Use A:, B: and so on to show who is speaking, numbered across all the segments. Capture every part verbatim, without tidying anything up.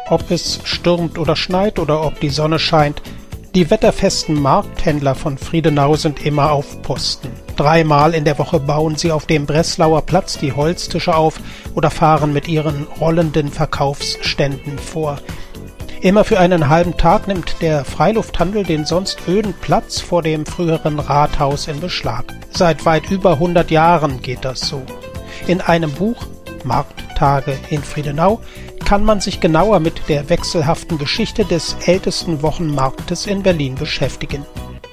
A: Ob es stürmt oder schneit oder ob die Sonne scheint, die wetterfesten Markthändler von Friedenau sind immer auf Posten. Dreimal in der Woche bauen sie auf dem Breslauer Platz die Holztische auf oder fahren mit ihren rollenden Verkaufsständen vor. Immer für einen halben Tag nimmt der Freilufthandel den sonst öden Platz vor dem früheren Rathaus in Beschlag. Seit weit über hundert Jahren geht das so. In einem Buch, Markttage in Friedenau, kann man sich genauer mit der wechselhaften Geschichte des ältesten Wochenmarktes in Berlin beschäftigen.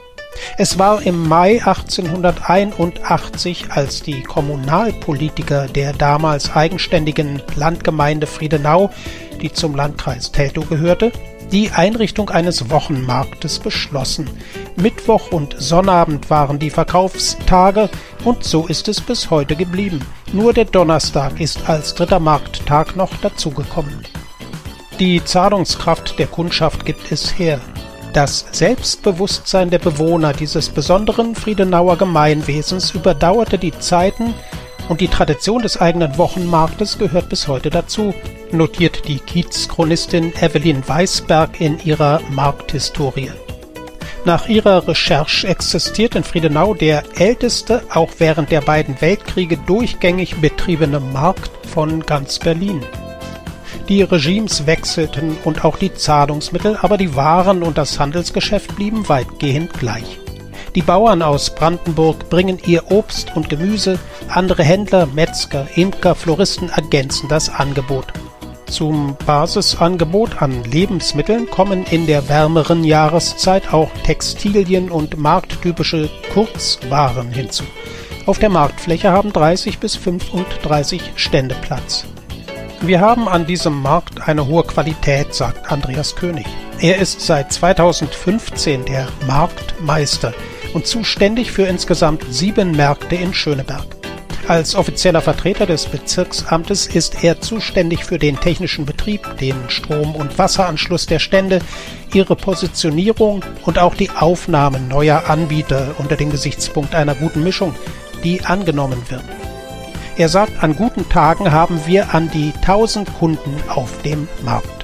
A: Es war im Mai achtzehnhunderteinundachtzig, als die Kommunalpolitiker der damals eigenständigen Landgemeinde Friedenau, die zum Landkreis Teltow gehörte, die Einrichtung eines Wochenmarktes beschlossen. Mittwoch und Sonnabend waren die Verkaufstage und so ist es bis heute geblieben. Nur der Donnerstag ist als dritter Markttag noch dazugekommen. Die Zahlungskraft der Kundschaft gibt es her. Das Selbstbewusstsein der Bewohner dieses besonderen Friedenauer Gemeinwesens überdauerte die Zeiten und die Tradition des eigenen Wochenmarktes gehört bis heute dazu, notiert die Kiezchronistin Evelyn Weisberg in ihrer Markthistorie. Nach ihrer Recherche existiert in Friedenau der älteste, auch während der beiden Weltkriege durchgängig betriebene Markt von ganz Berlin. Die Regimes wechselten und auch die Zahlungsmittel, aber die Waren und das Handelsgeschäft blieben weitgehend gleich. Die Bauern aus Brandenburg bringen ihr Obst und Gemüse, andere Händler, Metzger, Imker, Floristen ergänzen das Angebot. Zum Basisangebot an Lebensmitteln kommen in der wärmeren Jahreszeit auch Textilien und markttypische Kurzwaren hinzu. Auf der Marktfläche haben dreißig bis fünfunddreißig Stände Platz. Wir haben an diesem Markt eine hohe Qualität, sagt Andreas König. Er ist seit zweitausendfünfzehn der Marktmeister und zuständig für insgesamt sieben Märkte in Schöneberg. Als offizieller Vertreter des Bezirksamtes ist er zuständig für den technischen Betrieb, den Strom- und Wasseranschluss der Stände, ihre Positionierung und auch die Aufnahme neuer Anbieter unter dem Gesichtspunkt einer guten Mischung, die angenommen wird. Er sagt, an guten Tagen haben wir an die tausend Kunden auf dem Markt.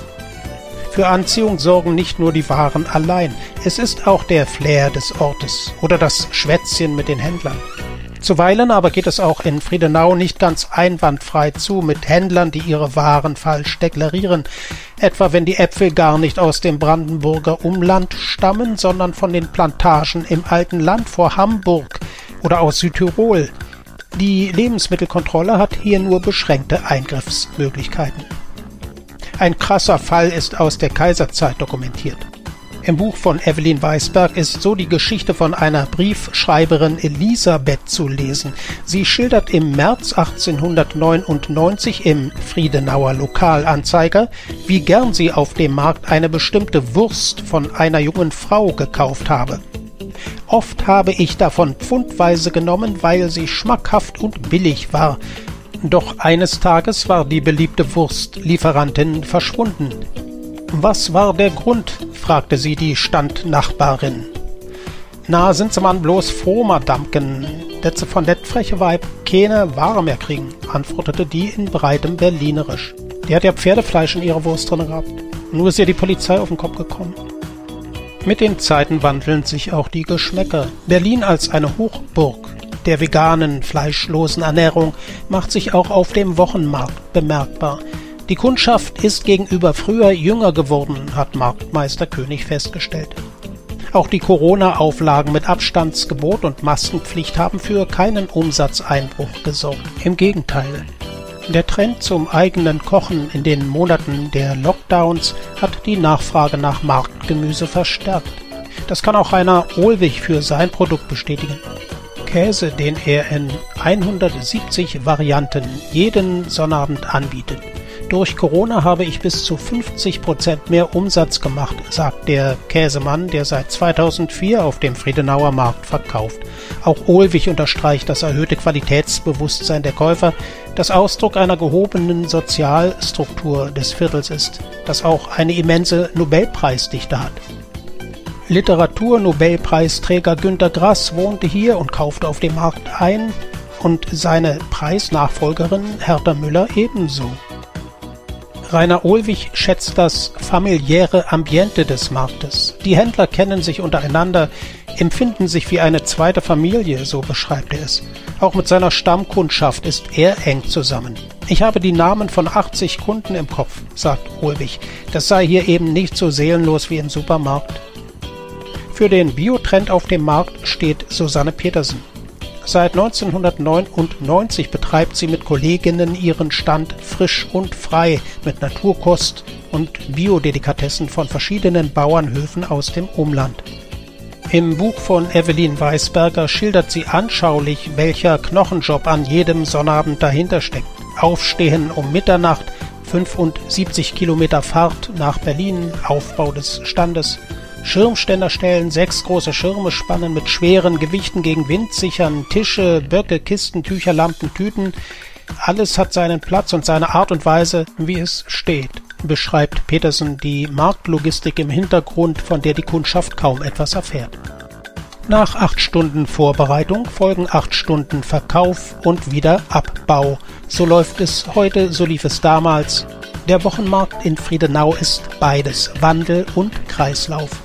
A: Für Anziehung sorgen nicht nur die Waren allein, es ist auch der Flair des Ortes oder das Schwätzchen mit den Händlern. Zuweilen aber geht es auch in Friedenau nicht ganz einwandfrei zu mit Händlern, die ihre Waren falsch deklarieren, etwa wenn die Äpfel gar nicht aus dem Brandenburger Umland stammen, sondern von den Plantagen im alten Land vor Hamburg oder aus Südtirol. Die Lebensmittelkontrolle hat hier nur beschränkte Eingriffsmöglichkeiten. Ein krasser Fall ist aus der Kaiserzeit dokumentiert. Im Buch von Evelyn Weisberg ist so die Geschichte von einer Briefschreiberin Elisabeth zu lesen. Sie schildert im März achtzehnhundertneunundneunzig im Friedenauer Lokalanzeiger, wie gern sie auf dem Markt eine bestimmte Wurst von einer jungen Frau gekauft habe. Oft habe ich davon pfundweise genommen, weil sie schmackhaft und billig war. Doch eines Tages war die beliebte Wurstlieferantin verschwunden. Was war der Grund? Fragte sie die Standnachbarin. Na, sind Sie man bloß froh, Madamken, dat sie von det freche Weib keine Ware mehr kriegen, antwortete die in breitem Berlinerisch. Die hat ja Pferdefleisch in ihrer Wurst drin gehabt. Nur ist ihr die Polizei auf den Kopf gekommen. Mit den Zeiten wandeln sich auch die Geschmäcker. Berlin als eine Hochburg der veganen, fleischlosen Ernährung macht sich auch auf dem Wochenmarkt bemerkbar. Die Kundschaft ist gegenüber früher jünger geworden, hat Marktmeister König festgestellt. Auch die Corona-Auflagen mit Abstandsgebot und Maskenpflicht haben für keinen Umsatzeinbruch gesorgt. Im Gegenteil. Der Trend zum eigenen Kochen in den Monaten der Lockdowns hat die Nachfrage nach Marktgemüse verstärkt. Das kann auch Rainer Ohlwig für sein Produkt bestätigen. Käse, den er in hundertsiebzig Varianten jeden Sonnabend anbietet. Durch Corona habe ich bis zu fünfzig Prozent mehr Umsatz gemacht, sagt der Käsemann, der seit zweitausendvier auf dem Friedenauer Markt verkauft. Auch Ohlwig unterstreicht das erhöhte Qualitätsbewusstsein der Käufer, das Ausdruck einer gehobenen Sozialstruktur des Viertels ist, das auch eine immense Nobelpreisdichte hat. Literatur-Nobelpreisträger Günter Grass wohnte hier und kaufte auf dem Markt ein und seine Preisnachfolgerin Hertha Müller ebenso. Rainer Ohlwich schätzt das familiäre Ambiente des Marktes. Die Händler kennen sich untereinander, empfinden sich wie eine zweite Familie, so beschreibt er es. Auch mit seiner Stammkundschaft ist er eng zusammen. Ich habe die Namen von achtzig Kunden im Kopf, sagt Ohlwich. Das sei hier eben nicht so seelenlos wie im Supermarkt. Für den Biotrend auf dem Markt steht Susanne Petersen. Seit neunzehnhundertneunundneunzig betreibt sie mit Kolleginnen ihren Stand frisch und frei mit Naturkost und Biodelikatessen von verschiedenen Bauernhöfen aus dem Umland. Im Buch von Evelyn Weisberger schildert sie anschaulich, welcher Knochenjob an jedem Sonnabend dahinter steckt. Aufstehen um Mitternacht, fünfundsiebzig Kilometer Fahrt nach Berlin, Aufbau des Standes, Schirmständer stellen, sechs große Schirme spannen, mit schweren Gewichten gegen Wind sichern, Tische, Böcke, Kisten, Tücher, Lampen, Tüten. Alles hat seinen Platz und seine Art und Weise, wie es steht, beschreibt Petersen die Marktlogistik im Hintergrund, von der die Kundschaft kaum etwas erfährt. Nach acht Stunden Vorbereitung folgen acht Stunden Verkauf und wieder Abbau. So läuft es heute, so lief es damals. Der Wochenmarkt in Friedenau ist beides, Wandel und Kreislauf.